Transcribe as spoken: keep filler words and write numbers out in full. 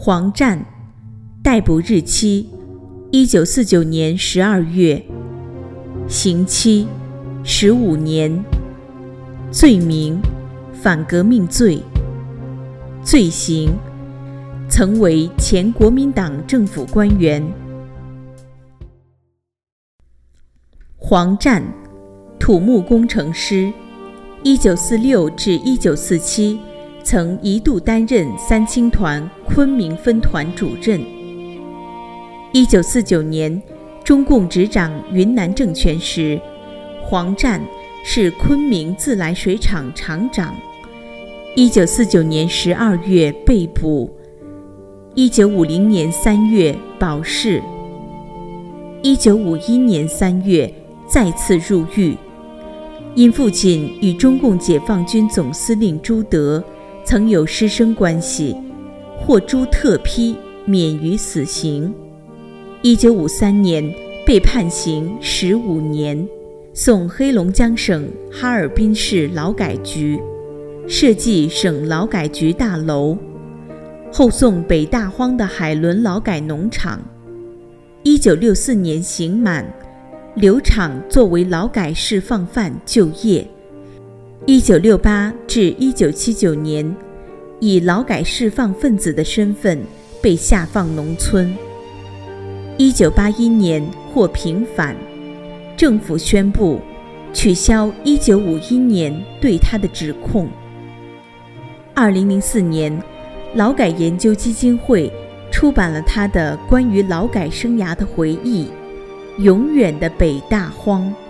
黄湛，逮捕日期一九四九年十二月，刑期十五年，罪名反革命罪，罪行曾为前国民党政府官员。黄湛，土木工程师，一九四六至一九四七曾一度担任三青团昆明分团主任。一九四九年，中共执掌云南政权时，黄湛是昆明自来水厂厂长。一九四九年十二月被捕，一九五零年三月保释，一九五一年三月再次入狱。因父亲与中共解放军总司令朱德曾有师生关系，获朱特批，免于死刑。一九五三年被判刑十五年，送黑龙江省哈尔滨市劳改局，设计省劳改局大楼，后送北大荒的海伦劳改农场。一九六四年刑满，留厂作为劳改释放犯就业。一九六八至一九七九年，以劳改释放分子的身份被下放农村。一九八一年获平反，政府宣布取消一九五一年对他的指控。二零零四年，劳改研究基金会出版了他的关于劳改生涯的回忆《永远的北大荒》。